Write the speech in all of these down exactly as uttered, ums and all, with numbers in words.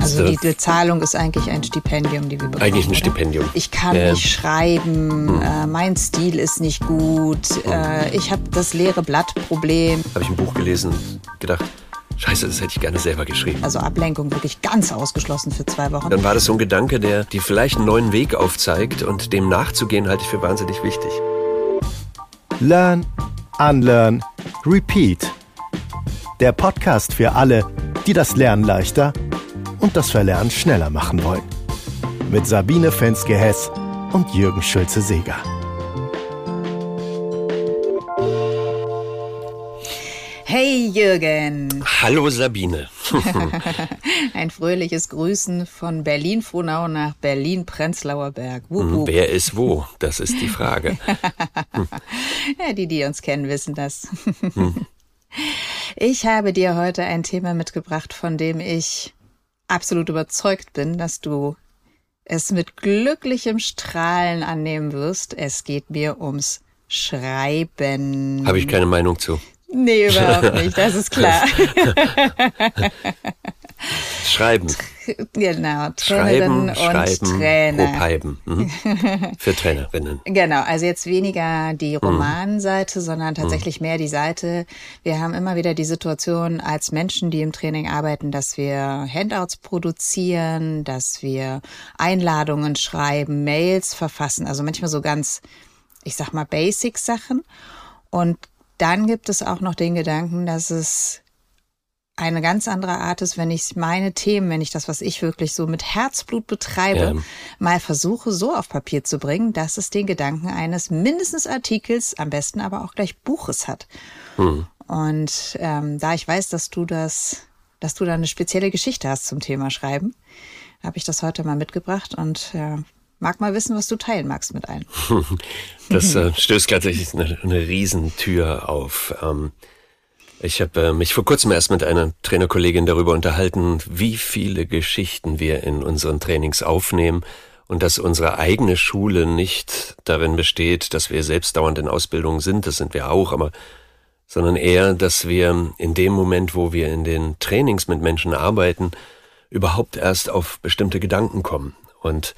Also die Bezahlung ist eigentlich ein Stipendium, die wir bekommen. Eigentlich ein oder? Stipendium. Ich kann ja. nicht schreiben, hm. äh, mein Stil ist nicht gut, hm. äh, ich habe das leere Blatt-Problem. Habe ich ein Buch gelesen und gedacht, Scheiße, das hätte ich gerne selber geschrieben. Also Ablenkung wirklich ganz ausgeschlossen für zwei Wochen. Dann war das so ein Gedanke, der dir vielleicht einen neuen Weg aufzeigt und dem nachzugehen halte ich für wahnsinnig wichtig. Learn, Unlearn, Repeat. Der Podcast für alle, die das Lernen leichter und das Verlernen schneller machen wollen. Mit Sabine Fenske-Hess und Jürgen Schulze-Seeger. Hey Jürgen. Hallo Sabine. Ein fröhliches Grüßen von Berlin-Frohnau nach Berlin-Prenzlauer Berg. Wup, wup. Wer ist wo? Das ist die Frage. Hm. Ja, die, die uns kennen, wissen das. Hm. Ich habe dir heute ein Thema mitgebracht, von dem ich absolut überzeugt bin, dass du es mit glücklichem Strahlen annehmen wirst. Es geht mir ums Schreiben. Habe ich keine Meinung zu. Nee, überhaupt nicht, das ist klar. Schreiben. Genau, Trainerinnen Schreiben, und schreiben, Trainer. Propiben. Mhm. Für Trainerinnen. Genau, also jetzt weniger die Romanseite, mhm. sondern tatsächlich mehr die Seite. Wir haben immer wieder die Situation als Menschen, die im Training arbeiten, dass wir Handouts produzieren, dass wir Einladungen schreiben, Mails verfassen, also manchmal so ganz, ich sag mal, Basic-Sachen. Und dann gibt es auch noch den Gedanken, dass es eine ganz andere Art ist, wenn ich meine Themen, wenn ich das, was ich wirklich so mit Herzblut betreibe, ja. mal versuche so auf Papier zu bringen, dass es den Gedanken eines mindestens Artikels, am besten aber auch gleich Buches hat. Hm. Und ähm, da ich weiß, dass du das, dass du da eine spezielle Geschichte hast zum Thema Schreiben, habe ich das heute mal mitgebracht und äh, mag mal wissen, was du teilen magst mit allen. Das äh, stößt tatsächlich eine, eine Riesentür auf. Ähm, ich habe äh, mich vor kurzem erst mit einer Trainerkollegin darüber unterhalten, wie viele Geschichten wir in unseren Trainings aufnehmen und dass unsere eigene Schule nicht darin besteht, dass wir selbst dauernd in Ausbildung sind, das sind wir auch, aber sondern eher, dass wir in dem Moment, wo wir in den Trainings mit Menschen arbeiten, überhaupt erst auf bestimmte Gedanken kommen. Und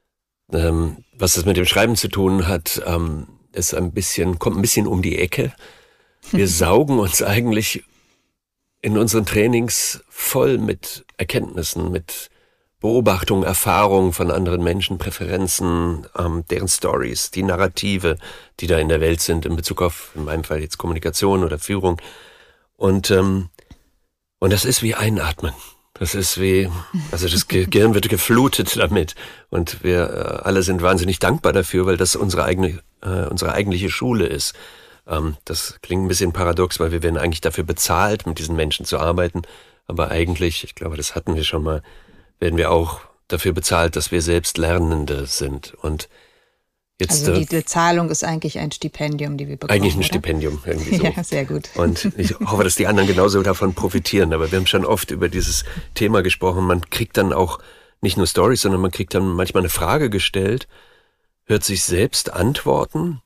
Ähm, was das mit dem Schreiben zu tun hat, ähm, ist ein bisschen, kommt ein bisschen um die Ecke. Wir saugen uns eigentlich in unseren Trainings voll mit Erkenntnissen, mit Beobachtungen, Erfahrungen von anderen Menschen, Präferenzen, ähm, deren Stories, die Narrative, die da in der Welt sind in Bezug auf, in meinem Fall jetzt Kommunikation oder Führung. Und, ähm, und das ist wie Einatmen. Das ist wie, also das Gehirn wird geflutet damit und wir äh, alle sind wahnsinnig dankbar dafür, weil das unsere eigene, äh, unsere eigentliche Schule ist. Ähm, das klingt ein bisschen paradox, weil wir werden eigentlich dafür bezahlt, mit diesen Menschen zu arbeiten, aber eigentlich, ich glaube, das hatten wir schon mal, werden wir auch dafür bezahlt, dass wir selbst Lernende sind und jetzt, also die Bezahlung ist eigentlich ein Stipendium, die wir bekommen, eigentlich ein oder? Stipendium, irgendwie so. Ja, sehr gut. Und ich hoffe, dass die anderen genauso davon profitieren. Aber wir haben schon oft über dieses Thema gesprochen. Man kriegt dann auch nicht nur Storys, sondern man kriegt dann manchmal eine Frage gestellt, hört sich selbst antworten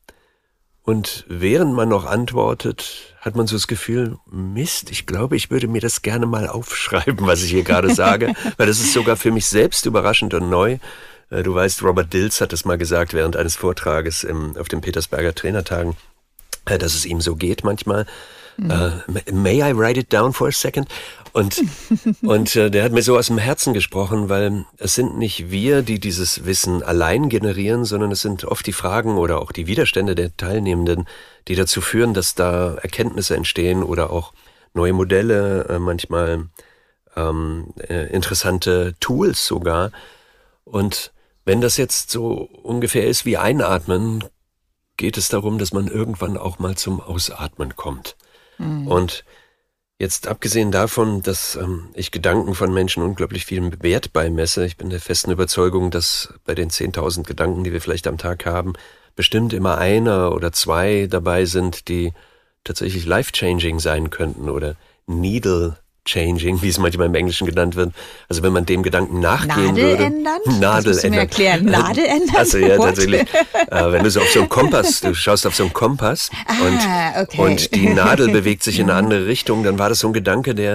und während man noch antwortet, hat man so das Gefühl, Mist, ich glaube, ich würde mir das gerne mal aufschreiben, was ich hier gerade sage, weil das ist sogar für mich selbst überraschend und neu. Du weißt, Robert Dills hat es mal gesagt während eines Vortrages im, auf den Petersberger Trainertagen, dass es ihm so geht manchmal. Mhm. Uh, may I write it down for a second? Und, und uh, der hat mir so aus dem Herzen gesprochen, weil es sind nicht wir, die dieses Wissen allein generieren, sondern es sind oft die Fragen oder auch die Widerstände der Teilnehmenden, die dazu führen, dass da Erkenntnisse entstehen oder auch neue Modelle, äh, manchmal ähm, äh, interessante Tools sogar. Und wenn das jetzt so ungefähr ist wie Einatmen, geht es darum, dass man irgendwann auch mal zum Ausatmen kommt. Mhm. Und jetzt abgesehen davon, dass ähm, ich Gedanken von Menschen unglaublich viel Wert beimesse, ich bin der festen Überzeugung, dass bei den zehntausend Gedanken, die wir vielleicht am Tag haben, bestimmt immer einer oder zwei dabei sind, die tatsächlich life-changing sein könnten oder needle Changing, wie es manchmal im Englischen genannt wird. Also wenn man dem Gedanken nachgehen Nadel würde. Ändern? Nadel das musst du mir ändern. erklären. Nadel ändern? Also ja, What? tatsächlich. Äh, wenn du so auf so einen Kompass, du schaust auf so einen Kompass ah, und, okay. und die Nadel bewegt sich in eine andere Richtung, dann war das so ein Gedanke, der,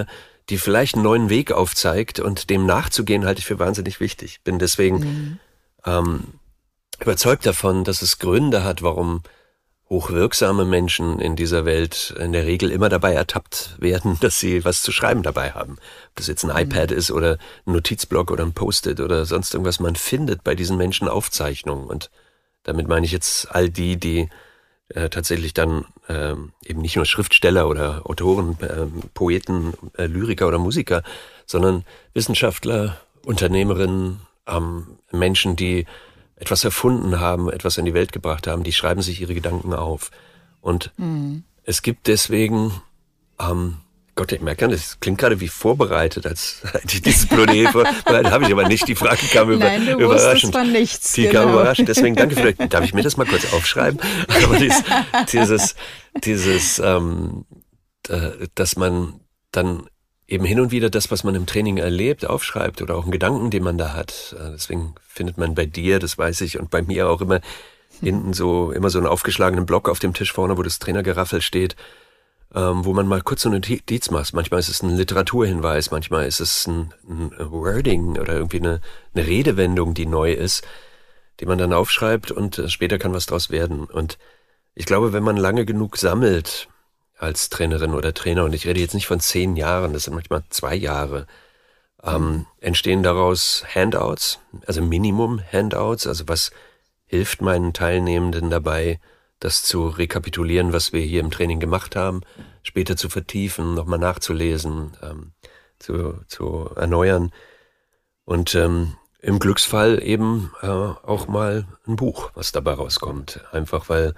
die vielleicht einen neuen Weg aufzeigt, und dem nachzugehen halte ich für wahnsinnig wichtig. Bin deswegen mhm. ähm, überzeugt davon, dass es Gründe hat, warum hochwirksame Menschen in dieser Welt in der Regel immer dabei ertappt werden, dass sie was zu schreiben dabei haben. Ob das jetzt ein mhm. iPad ist oder ein Notizblock oder ein Post-it oder sonst irgendwas, man findet bei diesen Menschen Aufzeichnungen. Und damit meine ich jetzt all die, die äh, tatsächlich dann äh, eben nicht nur Schriftsteller oder Autoren, äh, Poeten, äh, Lyriker oder Musiker, sondern Wissenschaftler, Unternehmerinnen, ähm, Menschen, die etwas erfunden haben, etwas in die Welt gebracht haben, die schreiben sich ihre Gedanken auf. Und mhm. es gibt deswegen, ähm, Gott, ich merke, das klingt gerade wie vorbereitet, als hätte ich dieses Plädoyer vorbereitet, habe ich aber nicht. Die Frage kam über, Nein, du überraschend. Von nichts, die genau. kam überraschend, deswegen danke. Vielleicht darf ich mir das mal kurz aufschreiben. Aber dieses, dieses, dieses ähm, dass man dann eben hin und wieder das, was man im Training erlebt, aufschreibt oder auch einen Gedanken, den man da hat. Deswegen findet man bei dir, das weiß ich, und bei mir auch immer hinten so, immer so einen aufgeschlagenen Block auf dem Tisch vorne, wo das Trainergeraffel steht, ähm, wo man mal kurz so eine Notiz macht. Manchmal ist es ein Literaturhinweis, manchmal ist es ein, ein Wording oder irgendwie eine, eine Redewendung, die neu ist, die man dann aufschreibt, und später kann was draus werden. Und ich glaube, wenn man lange genug sammelt, als Trainerin oder Trainer, und ich rede jetzt nicht von zehn Jahren, das sind manchmal zwei Jahre, ähm, entstehen daraus Handouts, also Minimum Handouts, also was hilft meinen Teilnehmenden dabei, das zu rekapitulieren, was wir hier im Training gemacht haben, später zu vertiefen, nochmal nachzulesen, ähm, zu, zu erneuern, und ähm, im Glücksfall eben äh, auch mal ein Buch, was dabei rauskommt, einfach weil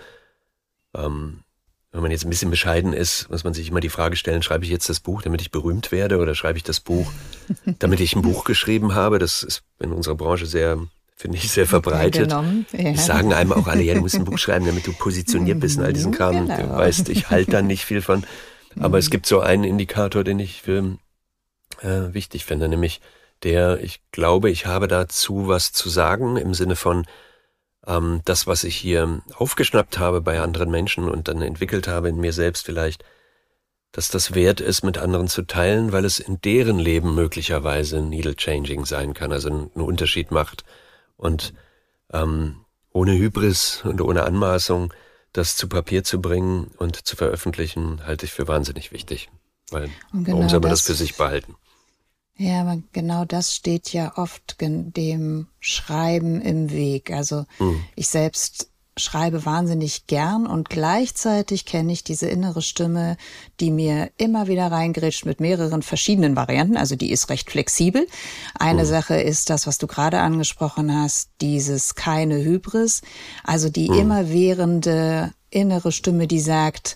ähm, wenn man jetzt ein bisschen bescheiden ist, muss man sich immer die Frage stellen, schreibe ich jetzt das Buch, damit ich berühmt werde, oder schreibe ich das Buch, damit ich ein Buch geschrieben habe? Das ist in unserer Branche sehr, finde ich, sehr verbreitet. Ja. Es sagen einem auch alle, ja, du musst ein Buch schreiben, damit du positioniert bist in all diesen Kram. Genau. Du weißt, ich halte da nicht viel von. Aber es gibt so einen Indikator, den ich für äh, wichtig finde, nämlich der, ich glaube, ich habe dazu was zu sagen, im Sinne von, das, was ich hier aufgeschnappt habe bei anderen Menschen und dann entwickelt habe in mir selbst vielleicht, dass das wert ist, mit anderen zu teilen, weil es in deren Leben möglicherweise needle-changing sein kann, also einen Unterschied macht. Und ähm, ohne Hybris und ohne Anmaßung, das zu Papier zu bringen und zu veröffentlichen, halte ich für wahnsinnig wichtig. Weil genau, warum soll man das, das für sich behalten? Ja, aber genau das steht ja oft dem Schreiben im Weg. Also mhm. ich selbst schreibe wahnsinnig gern, und gleichzeitig kenne ich diese innere Stimme, die mir immer wieder reingrätscht mit mehreren verschiedenen Varianten. Also die ist recht flexibel. Eine mhm. Sache ist das, was du gerade angesprochen hast, dieses keine Hybris. Also die mhm. immerwährende innere Stimme, die sagt,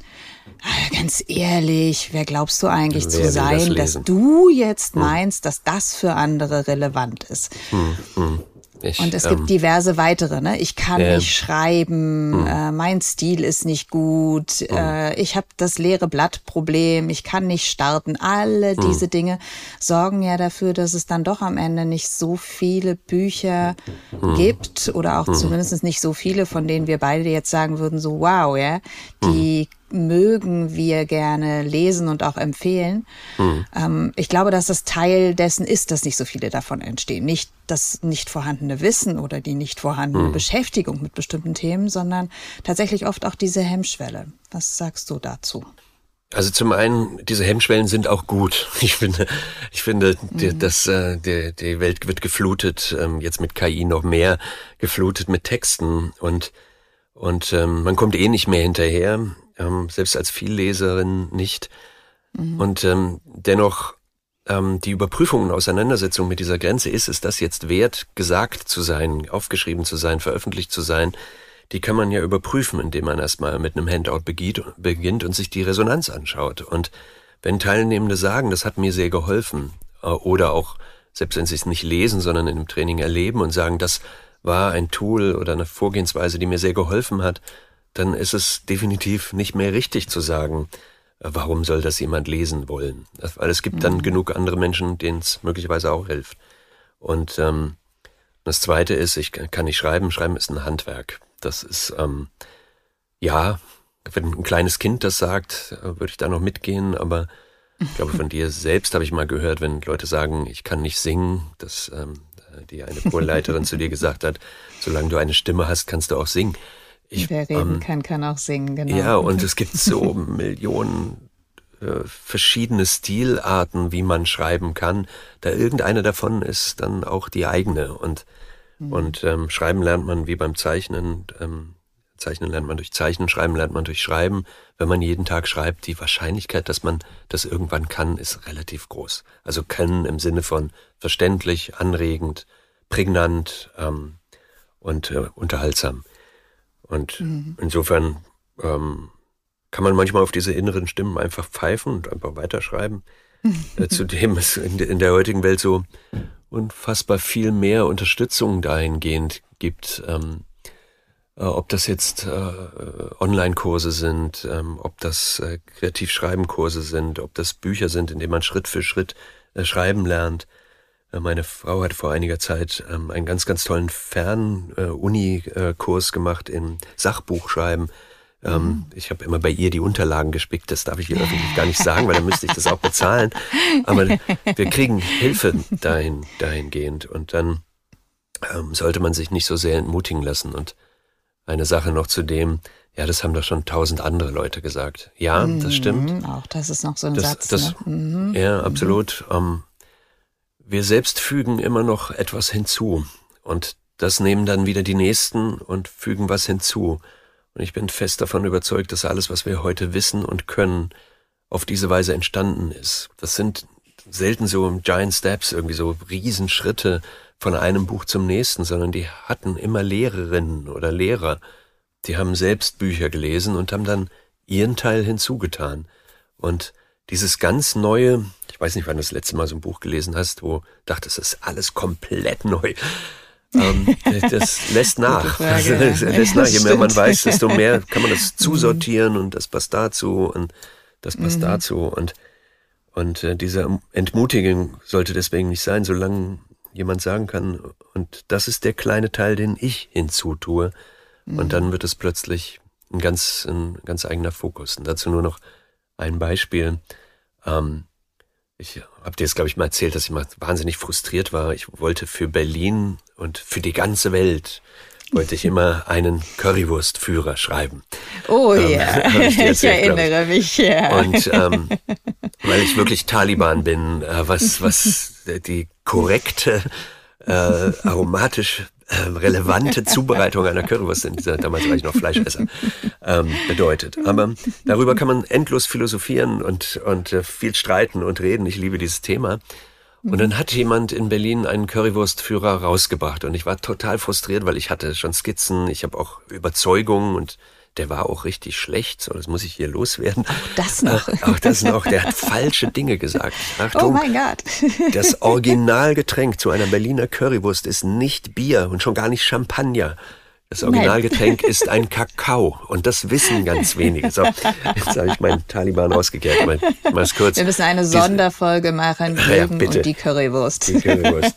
ganz ehrlich, wer glaubst du eigentlich wer zu sein, das dass du jetzt meinst, hm. dass das für andere relevant ist? Hm, hm. Ich, und es ähm, gibt diverse weitere, ne? Ich kann äh, nicht schreiben, hm. äh, mein Stil ist nicht gut, hm. äh, ich habe das leere Blattproblem, ich kann nicht starten. Alle hm. diese Dinge sorgen ja dafür, dass es dann doch am Ende nicht so viele Bücher hm. gibt, oder auch hm. zumindest nicht so viele, von denen wir beide jetzt sagen würden, so wow, ja, die hm. mögen wir gerne lesen und auch empfehlen. Hm. Ähm, ich glaube, dass das Teil dessen ist, dass nicht so viele davon entstehen. Nicht das nicht vorhandene Wissen oder die nicht vorhandene hm. Beschäftigung mit bestimmten Themen, sondern tatsächlich oft auch diese Hemmschwelle. Was sagst du dazu? Also zum einen, diese Hemmschwellen sind auch gut. Ich finde, ich finde, mhm. die, dass äh, die, die Welt wird geflutet, ähm, jetzt mit K I noch mehr geflutet mit Texten, und und ähm, man kommt eh nicht mehr hinterher. Ähm, selbst als Vielleserin nicht. Mhm. Und ähm, dennoch ähm, die Überprüfung und Auseinandersetzung mit dieser Grenze, ist es das jetzt wert, gesagt zu sein, aufgeschrieben zu sein, veröffentlicht zu sein, die kann man ja überprüfen, indem man erstmal mit einem Handout beginnt, beginnt und sich die Resonanz anschaut. Und wenn Teilnehmende sagen, das hat mir sehr geholfen, äh, oder auch, selbst wenn sie es nicht lesen, sondern in einem Training erleben und sagen, das war ein Tool oder eine Vorgehensweise, die mir sehr geholfen hat, dann ist es definitiv nicht mehr richtig zu sagen, warum soll das jemand lesen wollen? Weil es gibt dann mhm. genug andere Menschen, denen es möglicherweise auch hilft. Und ähm, das Zweite ist, ich kann nicht schreiben. Schreiben ist ein Handwerk. Das ist, ähm, ja, wenn ein kleines Kind das sagt, würde ich da noch mitgehen, aber Ich glaube, von dir selbst habe ich mal gehört, wenn Leute sagen, ich kann nicht singen, dass ähm, die eine Chorleiterin zu dir gesagt hat, solange du eine Stimme hast, kannst du auch singen. Ich, Wer reden ähm, kann, kann auch singen, genau. Ja, und es gibt so Millionen äh, verschiedene Stilarten, wie man schreiben kann. Da irgendeine davon ist dann auch die eigene. Und, mhm. und ähm, schreiben lernt man wie beim Zeichnen. Ähm, Zeichnen lernt man durch Zeichnen, Schreiben lernt man durch Schreiben. Wenn man jeden Tag schreibt, die Wahrscheinlichkeit, dass man das irgendwann kann, ist relativ groß. Also können im Sinne von verständlich, anregend, prägnant ähm, und äh, unterhaltsam. Und mhm. insofern ähm, kann man manchmal auf diese inneren Stimmen einfach pfeifen und einfach weiterschreiben. äh, zudem ist in, in der heutigen Welt so unfassbar viel mehr Unterstützung dahingehend gibt, ähm, äh, ob das jetzt äh, Online-Kurse sind, ähm, ob das äh, Kreativschreiben-Kurse sind, ob das Bücher sind, in denen man Schritt für Schritt äh, schreiben lernt. Äh, meine Frau hat vor einiger Zeit ähm, einen ganz, ganz tollen Fern-Uni-Kurs äh, gemacht in Sachbuchschreiben. Ähm, mhm. Ich habe immer bei ihr die Unterlagen gespickt, das darf ich hier öffentlich gar nicht sagen, weil dann müsste ich das auch bezahlen. Aber wir kriegen Hilfe dahin, dahingehend. Und dann ähm, sollte man sich nicht so sehr entmutigen lassen. Und eine Sache noch zu dem, ja, das haben doch schon tausend andere Leute gesagt. Ja, mhm, das stimmt. Auch das ist noch so ein das, Satz. Das, ne? mhm. Ja, absolut. Mhm. Ähm, wir selbst fügen immer noch etwas hinzu. Und das nehmen dann wieder die Nächsten und fügen was hinzu. Und ich bin fest davon überzeugt, dass alles, was wir heute wissen und können, auf diese Weise entstanden ist. Das sind selten so Giant Steps, irgendwie so Riesenschritte von einem Buch zum nächsten, sondern die hatten immer Lehrerinnen oder Lehrer. Die haben selbst Bücher gelesen und haben dann ihren Teil hinzugetan. Und dieses ganz neue, ich weiß nicht, wann du das letzte Mal so ein Buch gelesen hast, wo du dachtest, das ist alles komplett neu. ähm, das lässt nach. Also, das lässt nach. Je mehr man weiß, desto mehr kann man das zusortieren und das passt dazu und das passt mhm. dazu. Und, und äh, diese Entmutigung sollte deswegen nicht sein, solange jemand sagen kann, und das ist der kleine Teil, den ich hinzutue. Mhm. Und dann wird es plötzlich ein ganz, ein ganz eigener Fokus. Und dazu nur noch ein Beispiel. Ähm, ich habe dir jetzt, glaube ich, mal erzählt, dass ich mal wahnsinnig frustriert war. Ich wollte für Berlin und für die ganze Welt wollte ich immer einen Currywurstführer schreiben. Oh ähm, ja, ich, erzählt, ich erinnere ich. mich. Ja. Und ähm, weil ich wirklich Taliban bin, äh, was was die korrekte, äh, aromatisch äh, relevante Zubereitung einer Currywurst, in dieser, damals war ich noch Fleischesser, ähm, bedeutet. Aber darüber kann man endlos philosophieren und und äh, viel streiten und reden. Ich liebe dieses Thema. Und dann hat jemand in Berlin einen Currywurstführer rausgebracht und ich war total frustriert, weil ich hatte schon Skizzen, ich habe auch Überzeugungen und der war auch richtig schlecht, so das muss ich hier loswerden. Auch das noch. Ach, auch das noch, der hat falsche Dinge gesagt. Achtung, oh mein Gott. Das Originalgetränk zu einer Berliner Currywurst ist nicht Bier und schon gar nicht Champagner. Das Originalgetränk ist ein Kakao und das wissen ganz wenige. So, jetzt habe ich meinen Taliban rausgekehrt. Aber ich mache es kurz. Wir müssen eine Sonderfolge machen, Jürgen ja, und die Currywurst. Die Currywurst.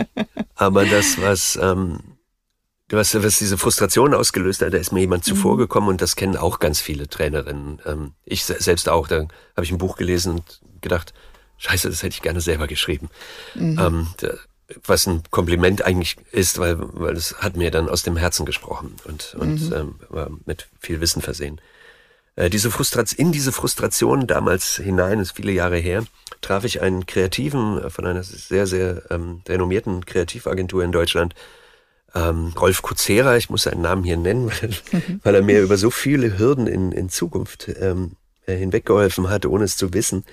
Aber das, was, ähm, was, was diese Frustration ausgelöst hat, da ist mir jemand zuvor gekommen und das kennen auch ganz viele Trainerinnen. Ähm, ich selbst auch. Da habe ich ein Buch gelesen und gedacht, scheiße, das hätte ich gerne selber geschrieben. Mhm. Ähm, da, was ein Kompliment eigentlich ist, weil weil es hat mir dann aus dem Herzen gesprochen und und mhm. ähm, war mit viel Wissen versehen. Äh, diese Frustration, in diese Frustration damals hinein, ist viele Jahre her, traf ich einen Kreativen von einer sehr sehr ähm, renommierten Kreativagentur in Deutschland, ähm, Rolf Kuzera. Ich muss seinen Namen hier nennen, weil, mhm. weil er mir über so viele Hürden in in Zukunft ähm, hinweggeholfen hat, ohne es zu wissen.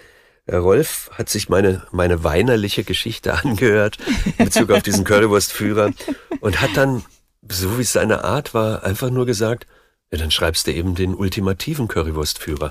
Rolf hat sich meine meine weinerliche Geschichte angehört in Bezug auf diesen Currywurstführer und hat dann, so wie es seine Art war, einfach nur gesagt, ja, dann schreibst du eben den ultimativen Currywurstführer.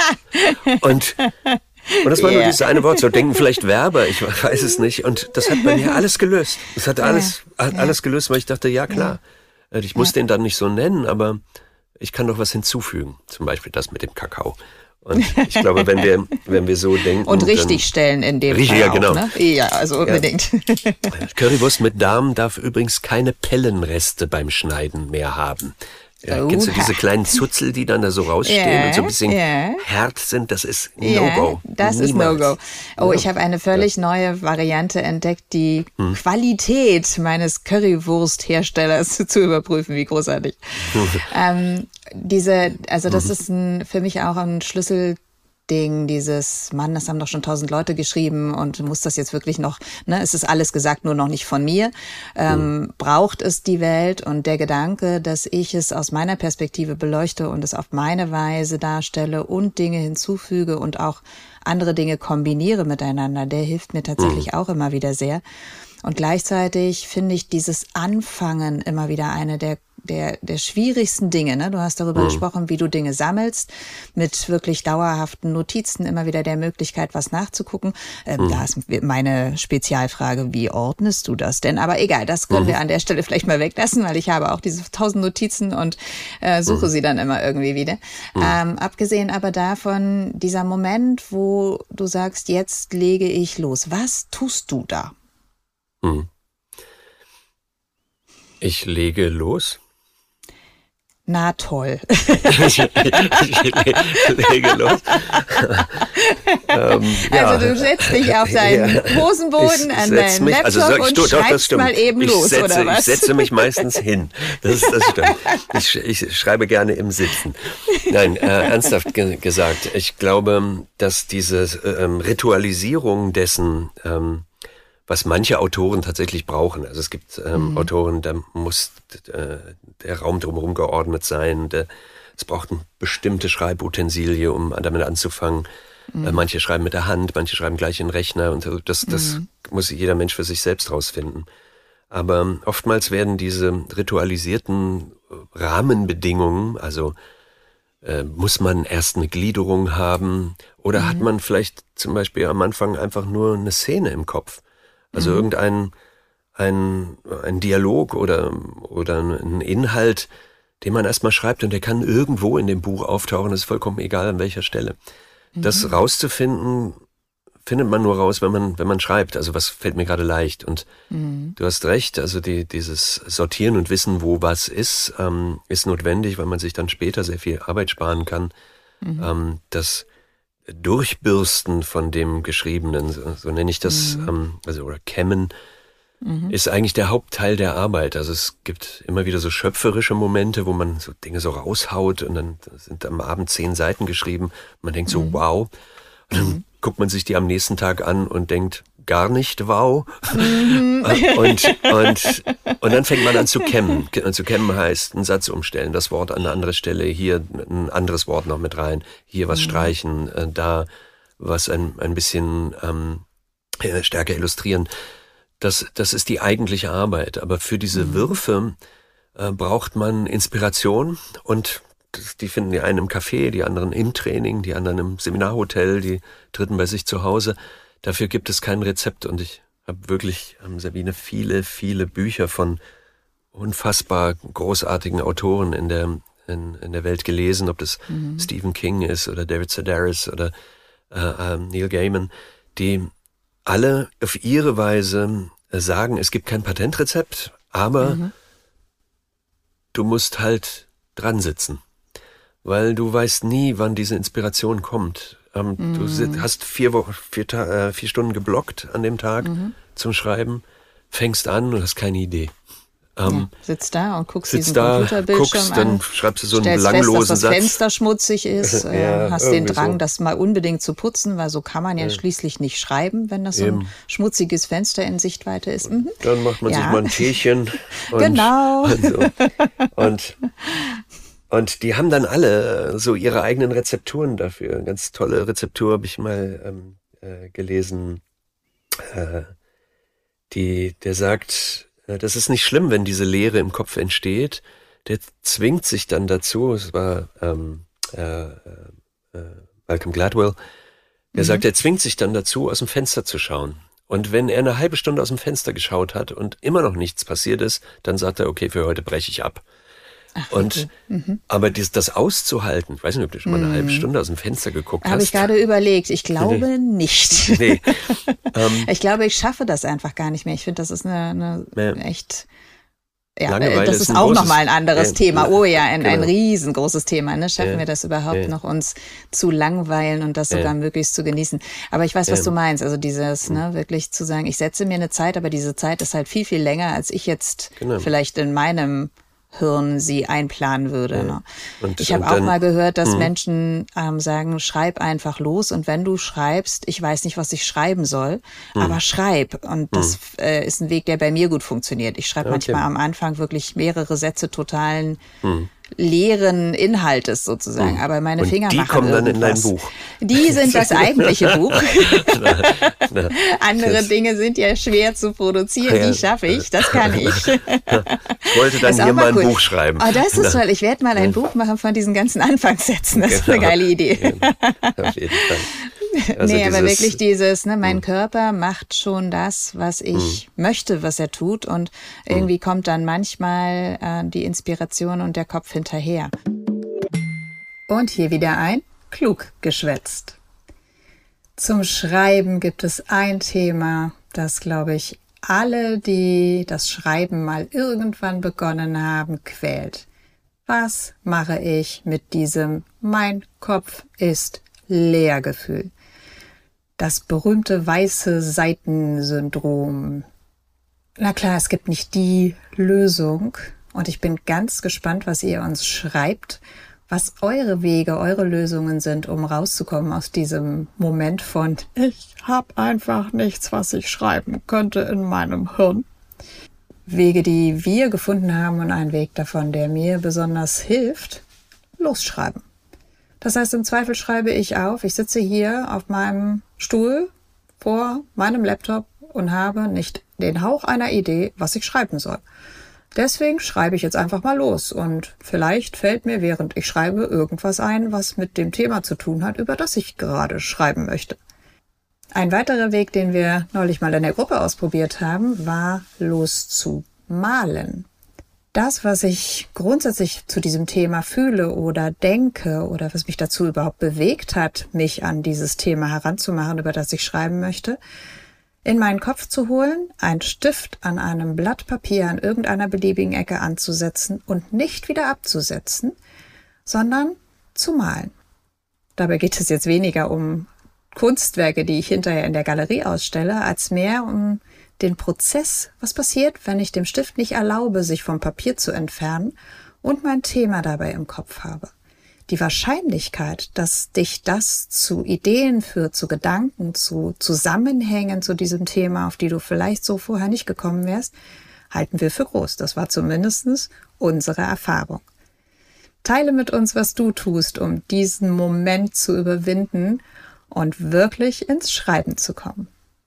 und und das war yeah. nur dieses eine Wort, so denken vielleicht Werber, ich weiß es nicht. Und das hat bei mir alles gelöst. Das hat alles ja. hat alles gelöst, weil ich dachte, ja klar, ja. ich muss ja. den dann nicht so nennen, aber ich kann doch was hinzufügen. Zum Beispiel das mit dem Kakao. Und ich glaube, wenn wir, wenn wir so denken. Und richtig stellen in dem richtig, Fall. Ja, genau. Auch, ne? Ja, also unbedingt. Ja. Currywurst mit Darm darf übrigens keine Pellenreste beim Schneiden mehr haben. Ja, Oh, kennst du diese kleinen Zuzel, die dann da so rausstehen Ja, und so ein bisschen ja. hart sind? Das ist Ja, No-Go. das Niemals. ist No-Go. Oh, Ja. ich habe eine völlig neue Variante entdeckt, die hm. Qualität meines Currywurstherstellers zu überprüfen. Wie großartig. ähm, diese, also das ist ein, für mich auch ein Schlüssel. Ding, dieses, Mann, das haben doch schon tausend Leute geschrieben und muss das jetzt wirklich noch, ne, es ist alles gesagt, nur noch nicht von mir. Ähm, mhm. Braucht es die Welt? Und der Gedanke, dass ich es aus meiner Perspektive beleuchte und es auf meine Weise darstelle und Dinge hinzufüge und auch andere Dinge kombiniere miteinander, der hilft mir tatsächlich mhm. auch immer wieder sehr. Und gleichzeitig finde ich dieses Anfangen immer wieder eine der Der, der schwierigsten Dinge, ne? Du hast darüber mhm. gesprochen, wie du Dinge sammelst, mit wirklich dauerhaften Notizen, immer wieder der Möglichkeit, was nachzugucken. Ähm, mhm. Da ist meine Spezialfrage, wie ordnest du das denn? Aber egal, das können mhm. wir an der Stelle vielleicht mal weglassen, weil ich habe auch diese tausend Notizen und äh, suche mhm. sie dann immer irgendwie wieder. Mhm. Ähm, abgesehen aber davon, dieser Moment, wo du sagst, jetzt lege ich los. Was tust du da? Mhm. Ich lege los. Na toll. ich, ich lege los. ähm, ja. Also du setzt dich auf deinen ja. Hosenboden, ich an deinen mich, Laptop also so, und sto, schreibst doch, mal eben ich los, setze, oder was? Ich setze mich meistens hin. Das, das stimmt. Ich, ich schreibe gerne im Sitzen. Nein, äh, ernsthaft ge- gesagt, ich glaube, dass diese ähm, Ritualisierung dessen, ähm, was manche Autoren tatsächlich brauchen. Also es gibt ähm, mhm. Autoren, da muss äh, der Raum drumherum geordnet sein. Der, es braucht eine bestimmte Schreibutensilie, um damit anzufangen. Mhm. Äh, manche schreiben mit der Hand, manche schreiben gleich in den Rechner. Und das, das mhm. muss jeder Mensch für sich selbst rausfinden. Aber oftmals werden diese ritualisierten Rahmenbedingungen, also äh, muss man erst eine Gliederung haben oder mhm. hat man vielleicht zum Beispiel am Anfang einfach nur eine Szene im Kopf. Also mhm. irgendein ein, ein Dialog oder, oder ein Inhalt, den man erstmal schreibt und der kann irgendwo in dem Buch auftauchen, das ist vollkommen egal an welcher Stelle. Mhm. Das rauszufinden, findet man nur raus, wenn man, wenn man schreibt. Also was fällt mir gerade leicht. Und mhm. du hast recht, also die, dieses Sortieren und Wissen, wo was ist, ähm, ist notwendig, weil man sich dann später sehr viel Arbeit sparen kann. Mhm. Ähm, das Durchbürsten von dem Geschriebenen, so, so nenne ich das, mhm. ähm, also oder Kämmen, mhm. ist eigentlich der Hauptteil der Arbeit. Also es gibt immer wieder so schöpferische Momente, wo man so Dinge so raushaut und dann sind am Abend zehn Seiten geschrieben. Und man denkt so, mhm. wow. Und dann mhm. guckt man sich die am nächsten Tag an und denkt, gar nicht wow. Mhm. Und, und, und dann fängt man an zu kämmen. Und zu kämmen heißt, einen Satz umstellen, das Wort an eine andere Stelle, hier ein anderes Wort noch mit rein, hier was mhm. streichen, da was ein, ein bisschen ähm, stärker illustrieren. Das, das ist die eigentliche Arbeit. Aber für diese mhm. Würfe äh, braucht man Inspiration und das, die finden die einen im Café, die anderen im Training, die anderen im Seminarhotel, die dritten bei sich zu Hause. Dafür gibt es kein Rezept und ich habe wirklich, ähm, Sabine, viele, viele Bücher von unfassbar großartigen Autoren in der, in, in der Welt gelesen, ob das mhm. Stephen King ist oder David Sedaris oder äh, äh, Neil Gaiman, die alle auf ihre Weise sagen, es gibt kein Patentrezept, aber mhm. du musst halt dran sitzen, weil du weißt nie, wann diese Inspiration kommt. Ähm, mhm. Du hast vier, Wochen, vier, äh, vier Stunden geblockt an dem Tag mhm. zum Schreiben, fängst an und hast keine Idee. Ähm, ja, sitzt da und guckst sitzt diesen da, Computerbildschirm guckst, an, dann schreibst du so einen stellst belanglosen fest, dass das Satz. Fenster schmutzig ist, ja, äh, hast den Drang, so. das mal unbedingt zu putzen, weil so kann man ja, ja. schließlich nicht schreiben, wenn das so ein schmutziges Fenster in Sichtweite ist. Mhm. Dann macht man ja. sich mal ein Teechen. Und, genau. Und, so. und, und die haben dann alle so ihre eigenen Rezepturen dafür. Eine ganz tolle Rezeptur habe ich mal ähm, äh, gelesen, äh, die, der sagt, das ist nicht schlimm, wenn diese Leere im Kopf entsteht. Der zwingt sich dann dazu, es war ähm, äh, äh, Malcolm Gladwell, der mhm. sagt, er zwingt sich dann dazu, aus dem Fenster zu schauen. Und wenn er eine halbe Stunde aus dem Fenster geschaut hat und immer noch nichts passiert ist, dann sagt er, okay, für heute breche ich ab. Ach, und okay. mhm. aber dies, das auszuhalten, ich weiß nicht, ob du schon mal eine mhm. halbe Stunde aus dem Fenster geguckt Hab hast. Habe ich gerade überlegt. Ich glaube nee. nicht. Nee. ähm, ich glaube, ich schaffe das einfach gar nicht mehr. Ich finde, das ist eine, eine ja. echt Ja, Langeweile das ist ist ein auch großes- nochmal ein anderes Ja, Thema. Oh ja, ein, ein genau. riesengroßes Thema. Ne? Schaffen Ja. wir das überhaupt Ja. noch, uns zu langweilen und das sogar Ja. möglichst zu genießen? Aber ich weiß, was Ja. du meinst. Also dieses, ne, wirklich zu sagen, ich setze mir eine Zeit, aber diese Zeit ist halt viel, viel länger, als ich jetzt Genau. vielleicht in meinem Hirn sie einplanen würde. Ja. Ne? Und- ich habe und auch dann- mal gehört, dass Mhm. Menschen ähm, sagen, schreib einfach los und wenn du schreibst, ich weiß nicht, was ich schreiben soll, Mhm. aber schreib. Und das äh, ist ein Weg, der bei mir gut funktioniert. Ich schreibe Okay. manchmal am Anfang wirklich mehrere Sätze totalen Hm. leeren Inhaltes sozusagen, Hm. aber meine Und Finger die machen kommen dann in dein irgendwas. Buch. Die sind das eigentliche Buch. Na, Andere das- Dinge sind ja schwer zu produzieren, Ja. die schaffe ich, das kann ich. Ich wollte dann Das ist auch hier mal ein cool. Buch schreiben. Oh, das ist toll. Ich werde mal ein Buch machen von diesen ganzen Anfangssätzen. Das ist eine Genau. geile Idee. Auf jeden Fall. Also nee, aber dieses- wirklich dieses, ne, mein Körper macht schon das, was ich möchte, was er tut und irgendwie kommt dann manchmal äh, die Inspiration und der Kopf hinterher. Und hier wieder ein klug geschwätzt. Zum Schreiben gibt es ein Thema, das, glaube ich, alle, die das Schreiben mal irgendwann begonnen haben, quält. Was mache ich mit diesem mein Kopf ist leer Gefühl? Das berühmte weiße Seiten-Syndrom. Na klar, es gibt nicht die Lösung und ich bin ganz gespannt, was ihr uns schreibt, was eure Wege, eure Lösungen sind, um rauszukommen aus diesem Moment von ich habe einfach nichts, was ich schreiben könnte in meinem Hirn. Wege, die wir gefunden haben und ein Weg davon, der mir besonders hilft, losschreiben. Das heißt, im Zweifel schreibe ich auf, ich sitze hier auf meinem Stuhl vor meinem Laptop und habe nicht den Hauch einer Idee, was ich schreiben soll. Deswegen schreibe ich jetzt einfach mal los und vielleicht fällt mir, während ich schreibe, irgendwas ein, was mit dem Thema zu tun hat, über das ich gerade schreiben möchte. Ein weiterer Weg, den wir neulich mal in der Gruppe ausprobiert haben, war loszumalen. Das, was ich grundsätzlich zu diesem Thema fühle oder denke oder was mich dazu überhaupt bewegt hat, mich an dieses Thema heranzumachen, über das ich schreiben möchte, in meinen Kopf zu holen, einen Stift an einem Blatt Papier an irgendeiner beliebigen Ecke anzusetzen und nicht wieder abzusetzen, sondern zu malen. Dabei geht es jetzt weniger um Kunstwerke, die ich hinterher in der Galerie ausstelle, als mehr um den Prozess, was passiert, wenn ich dem Stift nicht erlaube, sich vom Papier zu entfernen und mein Thema dabei im Kopf habe. Die Wahrscheinlichkeit, dass dich das zu Ideen führt, zu Gedanken, zu Zusammenhängen zu diesem Thema, auf die du vielleicht so vorher nicht gekommen wärst, halten wir für groß. Das war zumindest unsere Erfahrung. Teile mit uns, was du tust, um diesen Moment zu überwinden und wirklich ins Schreiben zu kommen.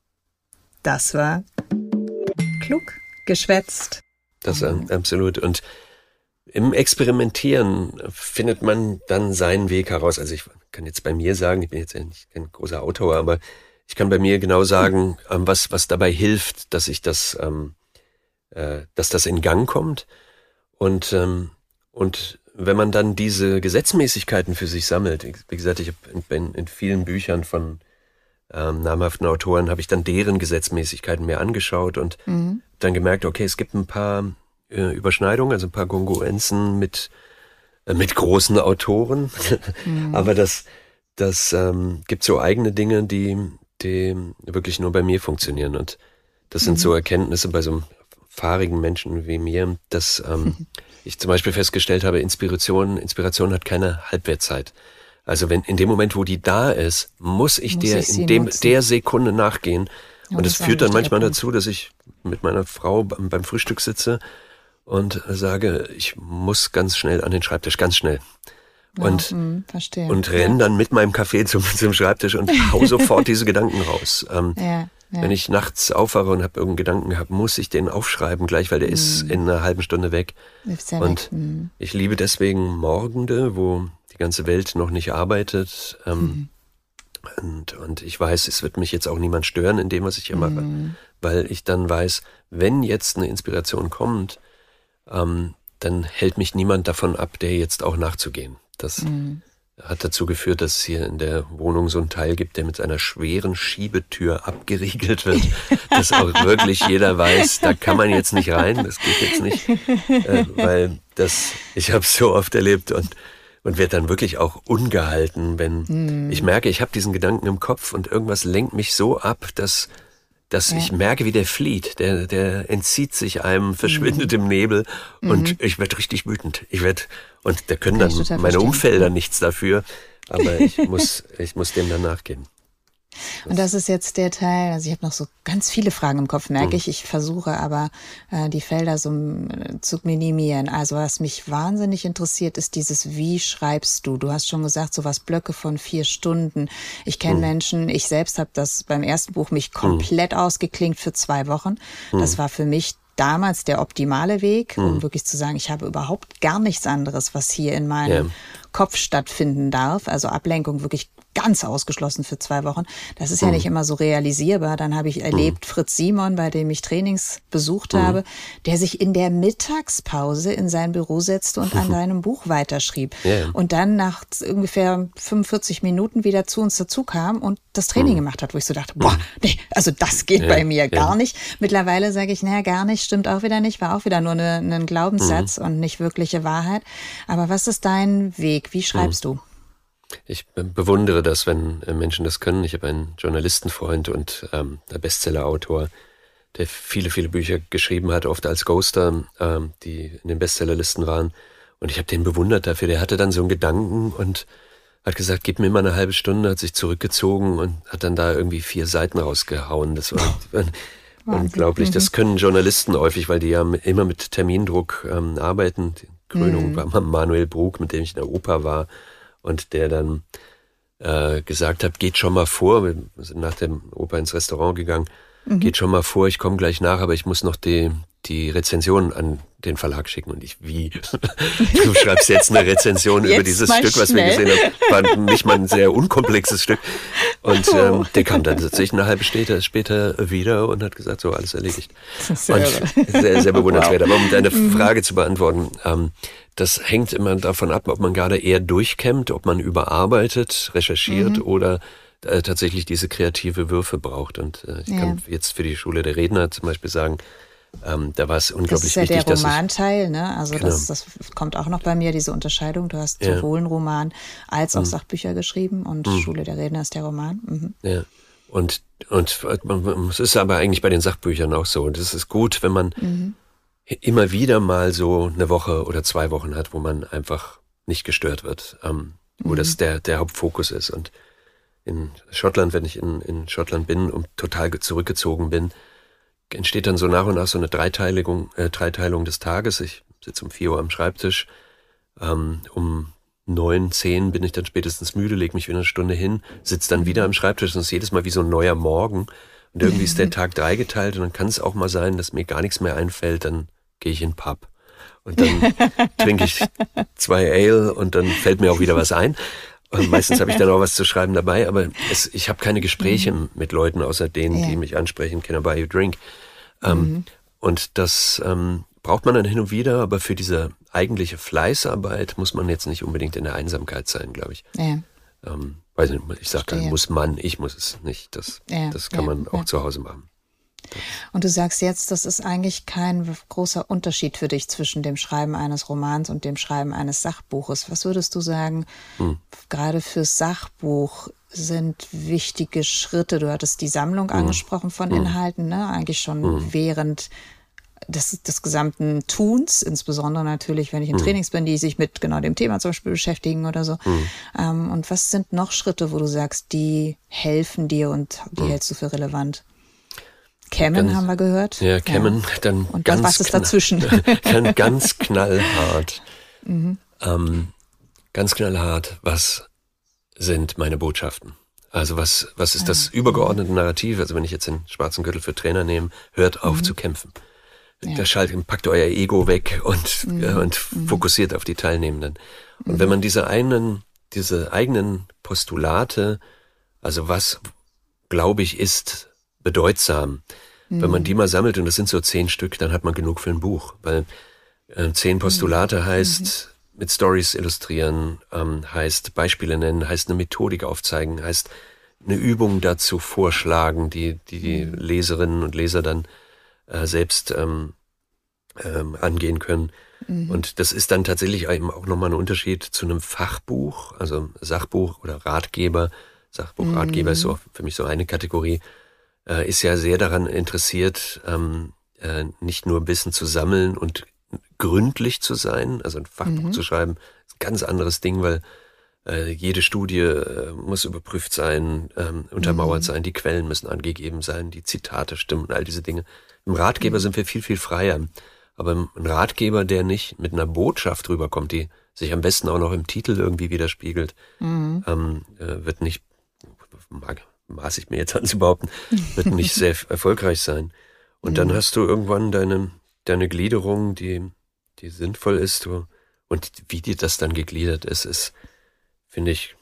Das war klug geschwätzt. Das ähm, absolut. Und im Experimentieren findet man dann seinen Weg heraus. Also ich kann jetzt bei mir sagen, ich bin jetzt ja nicht kein großer Autor, aber ich kann bei mir genau sagen, ähm, was was dabei hilft, dass ich das, ähm, äh, dass das in Gang kommt. Und ähm, und wenn man dann diese Gesetzmäßigkeiten für sich sammelt, wie gesagt, ich habe in, in vielen Büchern von ähm, namhaften Autoren habe ich dann deren Gesetzmäßigkeiten mir angeschaut und mhm. dann gemerkt, okay, es gibt ein paar äh, Überschneidungen, also ein paar Kongruenzen mit äh, mit großen Autoren, mhm. aber das das ähm, gibt so eigene Dinge, die die wirklich nur bei mir funktionieren und das sind mhm. so Erkenntnisse bei so einem fahrigen Menschen wie mir, dass ähm, ich zum Beispiel festgestellt habe, Inspiration Inspiration hat keine Halbwertszeit. Also wenn in dem Moment, wo die da ist, muss ich muss der ich in dem nutzen. der Sekunde nachgehen. Ja, und das, das führt dann manchmal Punkt. dazu, dass ich mit meiner Frau beim, beim Frühstück sitze und sage, ich muss ganz schnell an den Schreibtisch, ganz schnell. Ja, und mh, verstehe. und renn ja. dann mit meinem Kaffee zum, zum Schreibtisch und hau sofort diese Gedanken raus. Ähm, ja, ja. Wenn ich nachts aufwache und habe irgendeinen Gedanken gehabt, muss ich den aufschreiben gleich, weil der mm. ist in einer halben Stunde weg. Ist ja und weg. Mm. ich liebe deswegen Morgende, wo die ganze Welt noch nicht arbeitet. Ähm, mhm. und, und ich weiß, es wird mich jetzt auch niemand stören in dem, was ich hier mache, mhm. weil ich dann weiß, wenn jetzt eine Inspiration kommt, ähm, dann hält mich niemand davon ab, der jetzt auch nachzugehen. Das, mhm. hat dazu geführt, dass es hier in der Wohnung so einen Teil gibt, der mit einer schweren Schiebetür abgeriegelt wird, dass auch wirklich jeder weiß, da kann man jetzt nicht rein, das geht jetzt nicht, äh, weil das, ich habe es so oft erlebt und und werde dann wirklich auch ungehalten, wenn hm. ich merke, ich habe diesen Gedanken im Kopf und irgendwas lenkt mich so ab, dass dass ja. ich merke, wie der flieht, der der entzieht sich einem, verschwindet hm. im Nebel und mhm. ich werde richtig wütend. Ich werde und da können dann meine verstehen. Umfelder nichts dafür, aber ich muss ich muss dem dann nachgehen. Und das ist jetzt der Teil, also ich habe noch so ganz viele Fragen im Kopf, merke mhm. ich. Ich versuche aber, äh, die Felder so äh, zu minimieren. Also was mich wahnsinnig interessiert, ist dieses, wie schreibst du? Du hast schon gesagt, so was Blöcke von vier Stunden. Ich kenne mhm. Menschen, ich selbst habe das beim ersten Buch mich komplett mhm. ausgeklinkt für zwei Wochen. Mhm. Das war für mich damals der optimale Weg, um mhm. wirklich zu sagen, ich habe überhaupt gar nichts anderes, was hier in meinem ja. Kopf stattfinden darf. Also Ablenkung wirklich ganz ausgeschlossen für zwei Wochen. Das ist ja mhm. nicht immer so realisierbar. Dann habe ich erlebt, mhm. Fritz Simon, bei dem ich Trainings besucht mhm. habe, der sich in der Mittagspause in sein Büro setzte und an seinem Buch weiterschrieb. Yeah. Und dann nach ungefähr fünfundvierzig Minuten wieder zu uns dazu kam und das Training mhm. gemacht hat, wo ich so dachte, boah, nee, also das geht ja, bei mir gar ja. nicht. Mittlerweile sage ich, naja, gar nicht, stimmt auch wieder nicht, war auch wieder nur eine, ein Glaubenssatz mhm. und nicht wirkliche Wahrheit. Aber was ist dein Weg? Wie schreibst mhm. du? Ich bewundere das, wenn Menschen das können. Ich habe einen Journalistenfreund und ähm, ein Bestsellerautor, der viele, viele Bücher geschrieben hat, oft als Ghoster, ähm, die in den Bestsellerlisten waren. Und ich habe den bewundert dafür. Der hatte dann so einen Gedanken und hat gesagt, gib mir mal eine halbe Stunde, hat sich zurückgezogen und hat dann da irgendwie vier Seiten rausgehauen. Das war oh. unglaublich. Mhm. Das können Journalisten häufig, weil die ja immer mit Termindruck ähm, arbeiten. Die Krönung mhm. war Manuel Brug, mit dem ich in der Oper war. Und der dann äh, gesagt hat, geht schon mal vor, wir sind nach dem Oper ins Restaurant gegangen, mhm. geht schon mal vor, ich komme gleich nach, aber ich muss noch die die Rezension an den Verlag schicken. Und ich, wie? Du schreibst jetzt eine Rezension jetzt über dieses Stück, was schnell. wir gesehen haben. War nicht mal ein sehr unkomplexes Stück. Und ähm, der kam dann tatsächlich eine halbe später, später wieder und hat gesagt, so, alles erledigt. Sehr, und sehr, sehr bewundernswert. Wow. Aber um deine Frage zu beantworten, ähm, das hängt immer davon ab, ob man gerade eher durchkämmt, ob man überarbeitet, recherchiert mhm. oder äh, tatsächlich diese kreative Würfe braucht. Und äh, ich ja. kann jetzt für die Schule der Redner zum Beispiel sagen, ähm, da war es unglaublich wichtig. Das ist ja der Romanteil, ne? Also genau. das, das kommt auch noch bei mir, diese Unterscheidung. Du hast ja. sowohl einen Roman als auch mhm. Sachbücher geschrieben und mhm. Schule der Redner ist der Roman. Mhm. Ja. Und, und es ist aber eigentlich bei den Sachbüchern auch so. Und es ist gut, wenn man mhm. immer wieder mal so eine Woche oder zwei Wochen hat, wo man einfach nicht gestört wird, ähm, wo mhm. das der, der Hauptfokus ist. Und in Schottland, wenn ich in, in Schottland bin und total zurückgezogen bin, entsteht dann so nach und nach so eine Dreiteilung, äh, Dreiteilung des Tages. Ich sitze um vier Uhr am Schreibtisch, ähm, um neun, zehn bin ich dann spätestens müde, lege mich wieder eine Stunde hin, sitze dann wieder am Schreibtisch und es ist jedes Mal wie so ein neuer Morgen. Und irgendwie ist der Tag dreigeteilt und dann kann es auch mal sein, dass mir gar nichts mehr einfällt, dann gehe ich in den Pub. Und dann trinke ich zwei Ale und dann fällt mir auch wieder was ein. Und meistens habe ich dann auch was zu schreiben dabei, aber es, ich habe keine Gespräche mhm. mit Leuten, außer denen, ja. die mich ansprechen, can I buy you a drink? Ähm, mhm. Und das ähm, braucht man dann hin und wieder, aber für diese eigentliche Fleißarbeit muss man jetzt nicht unbedingt in der Einsamkeit sein, glaube ich. Ja. Ähm, weiß nicht, ich sage dann, muss man, ich muss es nicht. Das, ja. das kann ja. man auch ja. zu Hause machen. Und du sagst jetzt, das ist eigentlich kein großer Unterschied für dich zwischen dem Schreiben eines Romans und dem Schreiben eines Sachbuches. Was würdest du sagen, hm. gerade fürs Sachbuch sind wichtige Schritte? Du hattest die Sammlung hm. angesprochen von hm. Inhalten, ne? Eigentlich schon hm. während des, des gesamten Tuns, insbesondere natürlich, wenn ich in hm. Trainings bin, die sich mit genau dem Thema zum Beispiel beschäftigen oder so. Hm. Ähm, und was sind noch Schritte, wo du sagst, die helfen dir und die hm. hältst du für relevant? Cameron ganz, haben wir gehört. Ja, Cameron, ja. dann und ganz was ist dazwischen? Dann ganz knallhart. mhm. ähm, ganz knallhart, was sind meine Botschaften? Also was, was ist das übergeordnete Narrativ? Also wenn ich jetzt den schwarzen Gürtel für Trainer nehme, hört auf mhm. zu kämpfen. Ja. Da schaltet, packt euer Ego weg und, mhm. äh, und mhm. fokussiert auf die Teilnehmenden. Und mhm. wenn man diese einen, diese eigenen Postulate, also was, glaube ich, ist bedeutsam. Mhm. Wenn man die mal sammelt, und das sind so zehn Stück, dann hat man genug für ein Buch. Weil äh, zehn Postulate heißt, mhm. mit Stories illustrieren, ähm, heißt Beispiele nennen, heißt eine Methodik aufzeigen, heißt eine Übung dazu vorschlagen, die die, die mhm. Leserinnen und Leser dann äh, selbst ähm, ähm, angehen können. Mhm. Und das ist dann tatsächlich eben auch nochmal ein Unterschied zu einem Fachbuch, also Sachbuch oder Ratgeber. Sachbuch, mhm. Ratgeber ist so für mich so eine Kategorie, äh, ist ja sehr daran interessiert, ähm, äh, nicht nur Wissen zu sammeln und gründlich zu sein, also ein Fachbuch mhm. zu schreiben, ist ein ganz anderes Ding, weil äh, jede Studie äh, muss überprüft sein, ähm, untermauert mhm. sein, die Quellen müssen angegeben sein, die Zitate stimmen und all diese Dinge. Im Ratgeber mhm. sind wir viel, viel freier. Aber ein Ratgeber, der nicht mit einer Botschaft rüberkommt, die sich am besten auch noch im Titel irgendwie widerspiegelt, mhm. ähm, äh, wird nicht, mag, maß ich mir jetzt an zu behaupten, wird nicht sehr erfolgreich sein. Und mhm. dann hast du irgendwann deine, deine Gliederung, die, die sinnvoll ist. Und wie dir das dann gegliedert ist, ist, finde ich,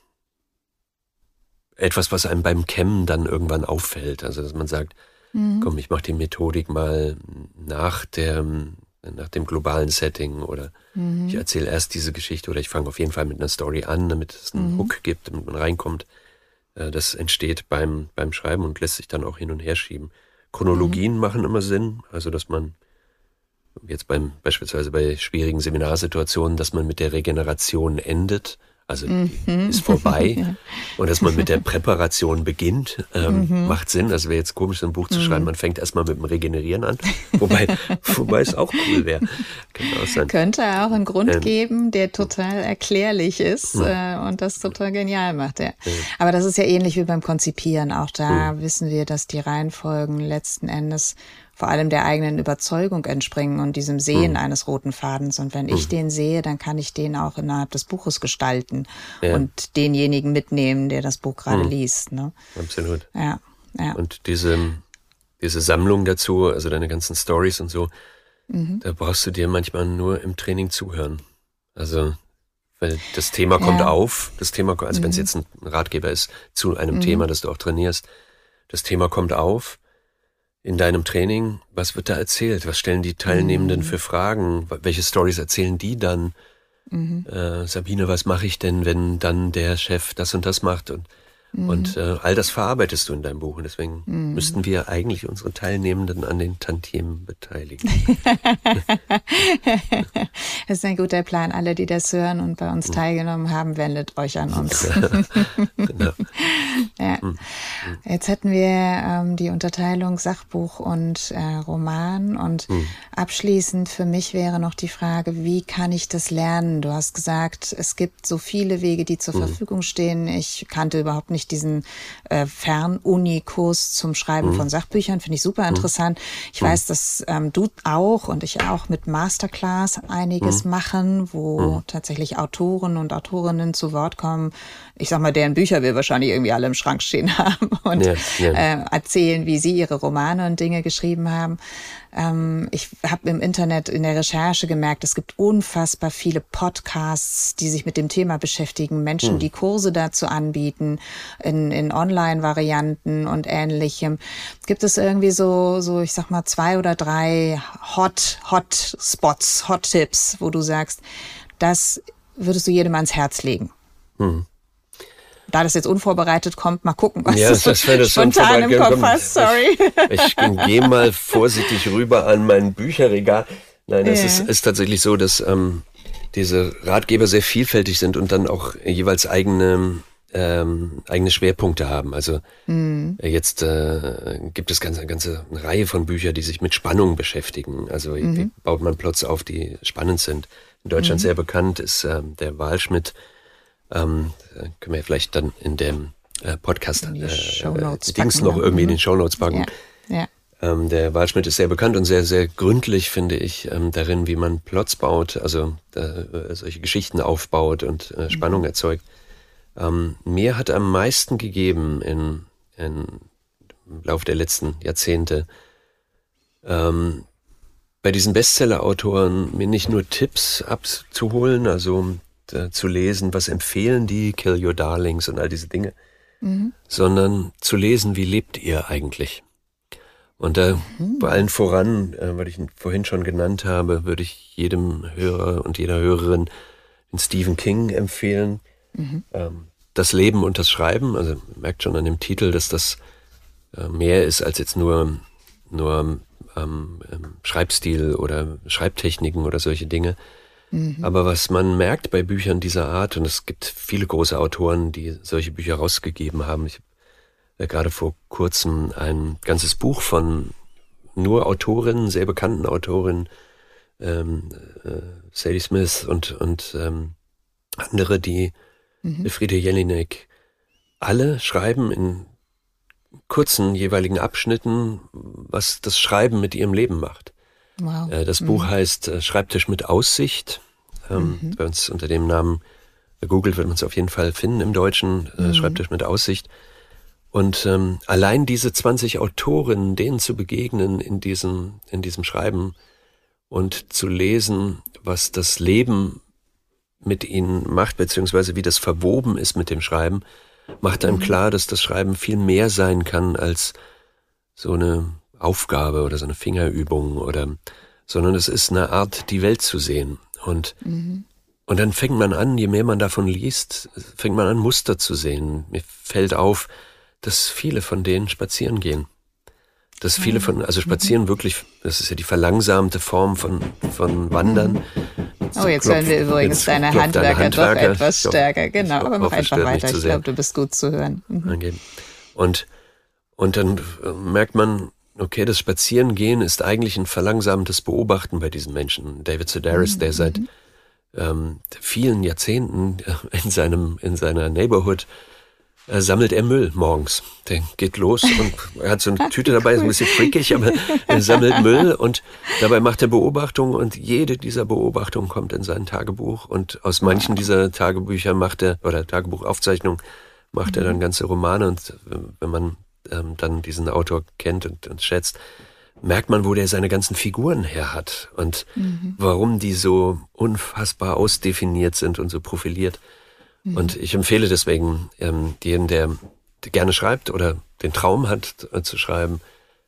etwas, was einem beim Kämmen dann irgendwann auffällt. Also, dass man sagt, mhm. komm, ich mache die Methodik mal nach der, nach dem globalen Setting oder mhm. ich erzähle erst diese Geschichte oder ich fange auf jeden Fall mit einer Story an, damit es einen mhm. Hook gibt, damit man reinkommt. Das entsteht beim, beim Schreiben und lässt sich dann auch hin und her schieben. Chronologien mhm. machen immer Sinn, also dass man jetzt beim, beispielsweise bei schwierigen Seminarsituationen, dass man mit der Regeneration endet. Also die mhm. ist vorbei. Ja. Und dass man mit der Präparation beginnt, ähm, mhm. macht Sinn. Also wäre jetzt komisch, so ein Buch zu schreiben, man fängt erstmal mit dem Regenerieren an. Wobei, wobei es auch cool wäre. Könnte auch sein. Könnte auch einen Grund ähm, geben, der total erklärlich ist ja. äh, und das total genial macht. Ja. Ja. Aber das ist ja ähnlich wie beim Konzipieren. Auch da mhm. wissen wir, dass die Reihenfolgen letzten Endes vor allem der eigenen Überzeugung entspringen und diesem Sehen mhm. eines roten Fadens. Und wenn ich mhm. den sehe, dann kann ich den auch innerhalb des Buches gestalten ja. und denjenigen mitnehmen, der das Buch gerade mhm. liest. Ne? Absolut. Ja, ja. Und diese, diese Sammlung dazu, also deine ganzen Storys und so, mhm. da brauchst du dir manchmal nur im Training zuhören. Also, weil das Thema kommt ja. auf, das Thema, also mhm. wenn es jetzt ein Ratgeber ist zu einem mhm. Thema, das du auch trainierst, das Thema kommt auf, in deinem Training, was wird da erzählt? Was stellen die Teilnehmenden mhm. für Fragen? Welche Stories erzählen die dann? Mhm. Äh, Sabine, was mache ich denn, wenn dann der Chef das und das macht? Und, mhm. und äh, all das verarbeitest du in deinem Buch. Und deswegen mhm. müssten wir eigentlich unsere Teilnehmenden an den Tantiemen beteiligen. Das ist ein guter Plan. Alle, die das hören und bei uns mhm. teilgenommen haben, wendet euch an uns. Genau. Ja. Mhm. Jetzt hätten wir ähm, die Unterteilung Sachbuch und äh, Roman und mhm. abschließend für mich wäre noch die Frage, wie kann ich das lernen? Du hast gesagt, es gibt so viele Wege, die zur mhm. Verfügung stehen. Ich kannte überhaupt nicht diesen äh, Fernuni-Kurs zum Schreiben mhm. von Sachbüchern, finde ich super interessant. Ich mhm. weiß, dass ähm, du auch und ich auch mit Masterclass einiges mhm. machen, wo mhm. tatsächlich Autoren und Autorinnen zu Wort kommen. Ich sag mal, deren Bücher wir wahrscheinlich irgendwie alle im Schrank stehen haben und ja, ja. Äh, erzählen, wie sie ihre Romane und Dinge geschrieben haben. Ähm, ich habe im Internet in der Recherche gemerkt, es gibt unfassbar viele Podcasts, die sich mit dem Thema beschäftigen, Menschen, hm. die Kurse dazu anbieten, in, in Online-Varianten und Ähnlichem. Gibt es irgendwie so, so, ich sag mal, zwei oder drei Hot, Hot Spots, Hot Tipps, wo du sagst, das würdest du jedem ans Herz legen? Hm. Da das jetzt unvorbereitet kommt, mal gucken, was ja, du das, das spontan im Kopf hast, sorry. Ich, ich gehe mal vorsichtig rüber an mein Bücherregal. Nein, es ja. ist, ist tatsächlich so, dass ähm, diese Ratgeber sehr vielfältig sind und dann auch jeweils eigene ähm, eigene Schwerpunkte haben. Also mhm. jetzt äh, gibt es ganze ganze eine Reihe von Büchern, die sich mit Spannung beschäftigen. Also mhm. wie baut man Plots auf, die spannend sind. In Deutschland mhm. sehr bekannt ist ähm, der Wahlschmidt. Ähm, können wir vielleicht dann in dem äh, Podcast äh, äh, Dings noch irgendwie mhm. in den Shownotes packen. Ja. Ja. Ähm, der Wahlschmidt ist sehr bekannt und sehr, sehr gründlich, finde ich, ähm, darin, wie man Plots baut, also äh, solche Geschichten aufbaut und äh, Spannung mhm. erzeugt. Ähm, mir hat am meisten gegeben in, in, im Laufe der letzten Jahrzehnte ähm, bei diesen Bestseller-Autoren mir nicht nur Tipps abzuholen, also zu lesen, was empfehlen die, Kill Your Darlings und all diese Dinge, mhm. sondern zu lesen, wie lebt ihr eigentlich? Und da mhm. bei allen voran, äh, was ich vorhin schon genannt habe, würde ich jedem Hörer und jeder Hörerin den Stephen King empfehlen. Mhm. Ähm, das Leben und das Schreiben. Also man merkt schon an dem Titel, dass das äh, mehr ist als jetzt nur, nur ähm, Schreibstil oder Schreibtechniken oder solche Dinge. Mhm. Aber was man merkt bei Büchern dieser Art, und es gibt viele große Autoren, die solche Bücher rausgegeben haben. Ich habe ja gerade vor kurzem ein ganzes Buch von nur Autorinnen, sehr bekannten Autorinnen, ähm, äh, Sadie Smith und, und ähm, andere, die mhm. Friede Jelinek, alle schreiben in kurzen jeweiligen Abschnitten, was das Schreiben mit ihrem Leben macht. Wow. Äh, das mhm. Buch heißt äh, Schreibtisch mit Aussicht. Ähm, mhm. Bei uns unter dem Namen googelt, wird man es auf jeden Fall finden im Deutschen, äh, mhm. Schreibtisch mit Aussicht. Und ähm, allein diese zwanzig Autorinnen, denen zu begegnen in diesem, in diesem Schreiben und zu lesen, was das Leben mit ihnen macht, beziehungsweise wie das verwoben ist mit dem Schreiben, macht einem mhm. klar, dass das Schreiben viel mehr sein kann als so eine Aufgabe oder so eine Fingerübung oder, sondern es ist eine Art, die Welt zu sehen. Und, mhm. und dann fängt man an, je mehr man davon liest, fängt man an, Muster zu sehen. Mir fällt auf, dass viele von denen spazieren gehen. Dass viele von, also spazieren mhm. wirklich, das ist ja die verlangsamte Form von, von Wandern. Oh, jetzt klopf, hören wir übrigens deine Handwerker, deine Handwerker doch etwas glaub, stärker. Genau, aber mach einfach weiter. Ich glaube, du bist gut zu hören. Mhm. Und, und dann merkt man, okay, das Spazierengehen ist eigentlich ein verlangsamtes Beobachten bei diesen Menschen. David Sedaris, mhm. der seit ähm, vielen Jahrzehnten in seinem, in seiner Neighborhood Äh, sammelt er Müll morgens. Der geht los und er hat so eine Tüte dabei, ist ein bisschen freakig, aber er sammelt Müll und dabei macht er Beobachtungen und jede dieser Beobachtungen kommt in sein Tagebuch und aus manchen dieser Tagebücher macht er, oder Tagebuchaufzeichnungen, macht er dann ganze Romane und wenn man ähm, dann diesen Autor kennt und, und schätzt, merkt man, wo der seine ganzen Figuren her hat und mhm. warum die so unfassbar ausdefiniert sind und so profiliert. Und ich empfehle deswegen ähm, jedem, der, der gerne schreibt oder den Traum hat äh, zu schreiben,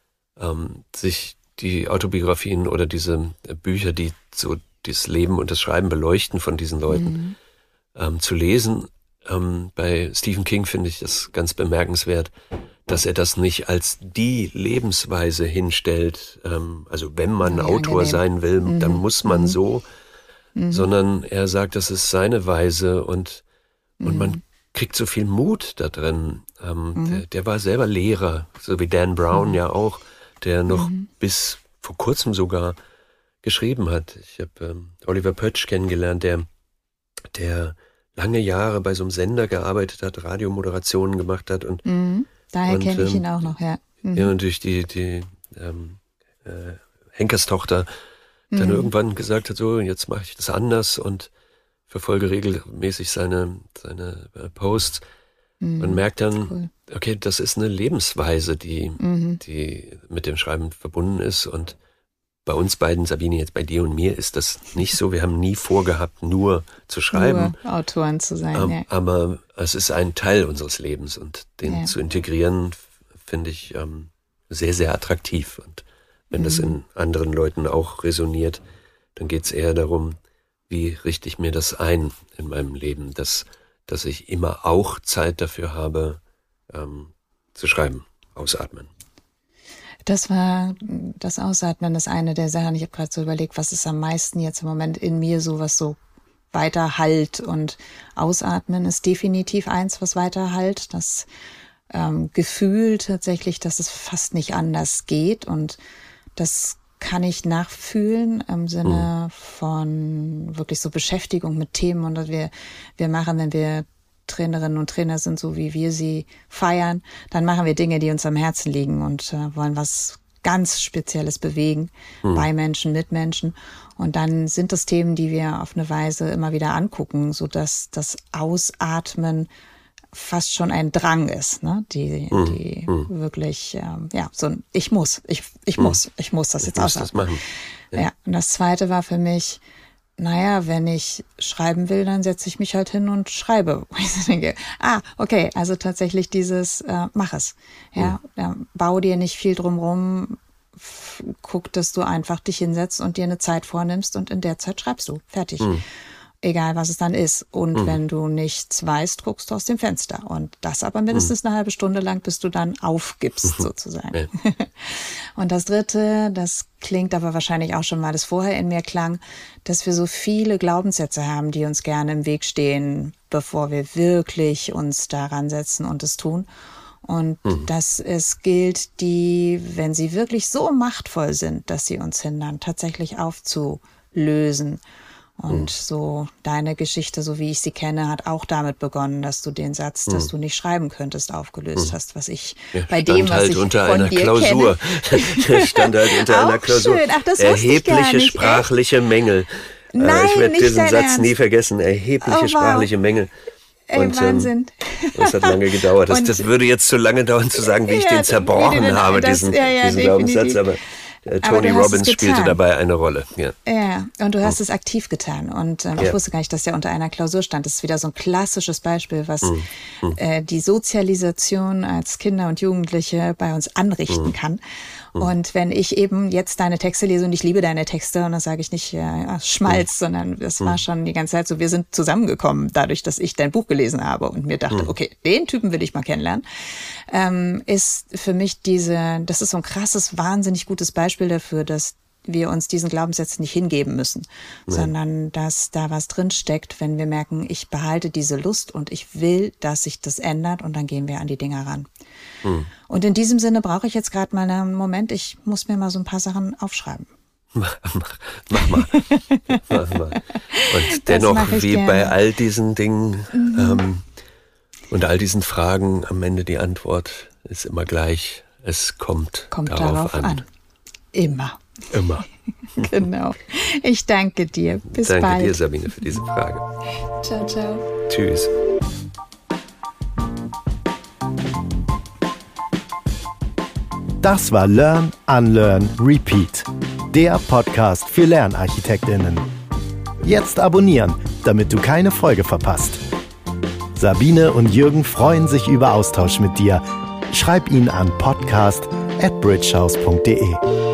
ähm, sich die Autobiografien oder diese äh, Bücher, die so das Leben und das Schreiben beleuchten von diesen Leuten, mhm. ähm, zu lesen. Ähm, bei Stephen King finde ich das ganz bemerkenswert, dass er das nicht als die Lebensweise hinstellt. Ähm, also wenn man ja, Autor angenehm. sein will, mhm. dann muss man mhm. so, mhm. sondern er sagt, das ist seine Weise und Und man kriegt so viel Mut da drin. Ähm, mhm. der, der war selber Lehrer, so wie Dan Brown mhm. ja auch, der noch mhm. bis vor kurzem sogar geschrieben hat. Ich habe ähm, Oliver Pötsch kennengelernt, der, der lange Jahre bei so einem Sender gearbeitet hat, Radiomoderationen gemacht hat. Und, mhm. Daher kenne ich ähm, ihn auch noch, ja. Mhm. Ja, und durch die, die ähm, äh, Henkerstochter mhm. dann irgendwann gesagt hat, so, jetzt mache ich das anders und verfolge regelmäßig seine, seine Posts mhm, und merkt dann, cool. okay, das ist eine Lebensweise, die, mhm. die mit dem Schreiben verbunden ist. Und bei uns beiden, Sabine, jetzt bei dir und mir, ist das nicht so. Wir haben nie vorgehabt, nur zu schreiben. Nur Autoren zu sein, ähm, ja. Aber es ist ein Teil unseres Lebens und den ja. zu integrieren, finde ich ähm, sehr, sehr attraktiv. Und wenn mhm. das in anderen Leuten auch resoniert, dann geht es eher darum, wie richte ich mir das ein in meinem Leben, dass, dass ich immer auch Zeit dafür habe, ähm, zu schreiben, ausatmen. Das war, das Ausatmen ist eine der Sachen, ich habe gerade so überlegt, was ist am meisten jetzt im Moment in mir so, was so weiter hallt, und Ausatmen ist definitiv eins, was weiter hallt, das ähm, Gefühl tatsächlich, dass es fast nicht anders geht, und das kann ich nachfühlen im Sinne von wirklich so Beschäftigung mit Themen, und wir, wir machen, wenn wir Trainerinnen und Trainer sind, so wie wir sie feiern, dann machen wir Dinge, die uns am Herzen liegen und äh, wollen was ganz Spezielles bewegen mhm. bei Menschen, mit Menschen. Und dann sind das Themen, die wir auf eine Weise immer wieder angucken, sodass das Ausatmen fast schon ein Drang ist, ne? Die, mm, die mm. wirklich, ähm, ja, so ein, ich muss, ich, ich mm. muss, ich muss das ich jetzt muss das machen. Ja. ja, und das Zweite war für mich, naja, wenn ich schreiben will, dann setze ich mich halt hin und schreibe. Ich denke, ah, okay, also tatsächlich dieses, äh, mach es. Ja, mm. ja, bau dir nicht viel drumrum, f- guck, dass du einfach dich hinsetzt und dir eine Zeit vornimmst und in der Zeit schreibst du. Fertig. Mm. egal was es dann ist. Und Mhm. wenn du nichts weißt, guckst du aus dem Fenster. Und das aber mindestens mhm. eine halbe Stunde lang, bis du dann aufgibst, mhm. sozusagen. Ja. Und das Dritte, das klingt aber wahrscheinlich auch schon mal, das vorher in mir klang, dass wir so viele Glaubenssätze haben, die uns gerne im Weg stehen, bevor wir wirklich uns daran setzen und es tun. Und mhm. dass es gilt, die, wenn sie wirklich so machtvoll sind, dass sie uns hindern, tatsächlich aufzulösen. Und so deine Geschichte, so wie ich sie kenne, hat auch damit begonnen, dass du den Satz, dass du nicht schreiben könntest, aufgelöst hast, was ich ja, bei dem, was halt ich unter von einer dir Klausur. kenne. stand halt unter auch einer Klausur. Schön. Ach, das erhebliche ich gar nicht, sprachliche echt? Mängel. Nein, ich werde diesen Satz Ernst. nie vergessen. Erhebliche oh, wow. sprachliche Mängel. Ey, und, Wahnsinn. Ähm, das hat lange gedauert. Das, das würde jetzt zu lange dauern zu sagen, wie ich ja, den zerbrochen den, habe, das, diesen, ja, ja, diesen Glaubenssatz. Aber äh, Tony Aber Robbins spielte dabei eine Rolle. Ja, ja und du hast hm. es aktiv getan. Und ähm, ja. ich wusste gar nicht, dass der unter einer Klausur stand. Das ist wieder so ein klassisches Beispiel, was hm. Hm. Äh, die Sozialisation als Kinder und Jugendliche bei uns anrichten hm. kann. Und wenn ich eben jetzt deine Texte lese und ich liebe deine Texte, und das sage ich nicht ja, Schmalz, mhm. sondern das war schon die ganze Zeit so, wir sind zusammengekommen dadurch, dass ich dein Buch gelesen habe und mir dachte, mhm. okay, den Typen will ich mal kennenlernen, ähm, ist für mich diese, das ist so ein krasses, wahnsinnig gutes Beispiel dafür, dass wir uns diesen Glaubenssätzen nicht hingeben müssen, nee. sondern dass da was drin steckt, wenn wir merken, ich behalte diese Lust und ich will, dass sich das ändert, und dann gehen wir an die Dinge ran. Hm. Und in diesem Sinne brauche ich jetzt gerade mal einen Moment, ich muss mir mal so ein paar Sachen aufschreiben. Mach, mach, mach mal. mach mal. Und dennoch, wie gerne. Bei all diesen Dingen mhm. ähm, und all diesen Fragen, am Ende die Antwort ist immer gleich, es kommt, kommt darauf, darauf an. an. Immer. Immer. Genau. Ich danke dir. Bis danke bald. Danke dir, Sabine, für diese Frage. Ciao, ciao. Tschüss. Das war Learn, Unlearn, Repeat, der Podcast für LernarchitektInnen. Jetzt abonnieren, damit du keine Folge verpasst. Sabine und Jürgen freuen sich über Austausch mit dir. Schreib ihn an podcast at bridgehouse punkt de.